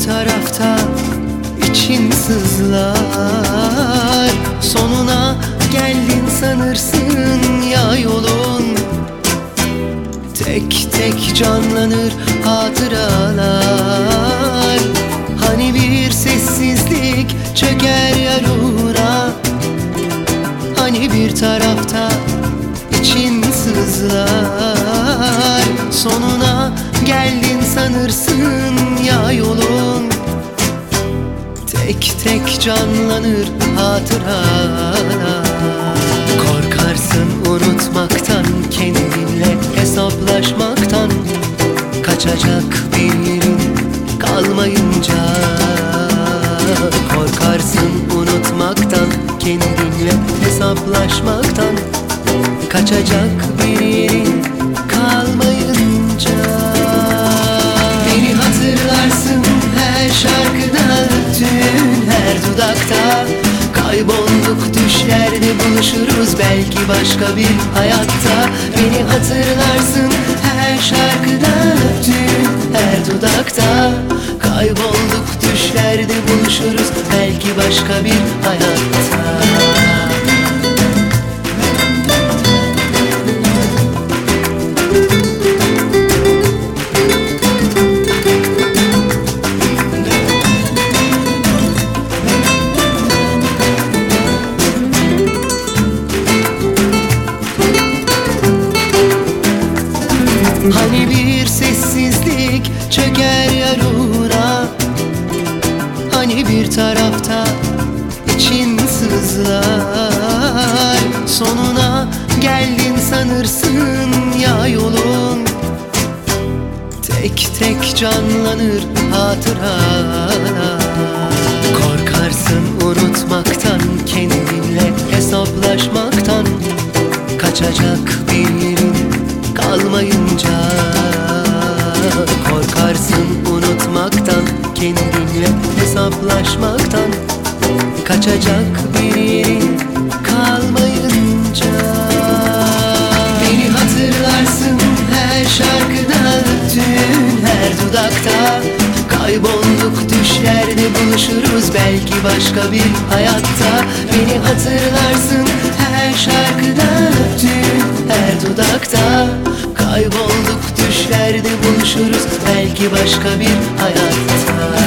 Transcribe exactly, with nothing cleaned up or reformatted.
tarafta için sızlar. Sonuna geldin sanırsın ya yolun. Tek tek canlanır hatıralar. Hani bir sessizlik çöker yarura. Hani bir tarafta için sızlar. Sonuna geldin sanırsın ya yolun. Tek tek canlanır hatıralar. Korkarsın unutmaktan, kendinle hesaplaşmaktan. Kaçacak bir yerin kalmayınca. Korkarsın unutmaktan, kendinle hesaplaşmaktan. Kaçacak bir yerin kalmayınca. Beni hatırlarsın her şarkıda, tüm her dudakta. Kaybolduk düşlerde buluşuruz belki başka bir hayatta. Beni hatırlarsın her şarkıda, tüm her dudakta. Kaybolduk düşlerde buluşuruz belki başka bir hayatta. Hani bir sessizlik çöker yaruna. Hani bir tarafta için sızlar. Sonuna geldin sanırsın ya yolun. Tek tek canlanır hatıralar. Korkarsın unutmaktan, kendinle hesaplaşmaktan. Kaçacak bir yerin kalmayınca. Korkarsın unutmaktan, kendinle hesaplaşmaktan. Kaçacak bir yerin kalmayınca. Beni hatırlarsın her şarkıda, tüm her dudakta. Kaybolduk düşlerde buluşuruz belki başka bir hayatta. Beni hatırlarsın her şarkıda, tüm her dudakta. Kaybolduk düşlerde buluşuruz belki başka bir hayatta.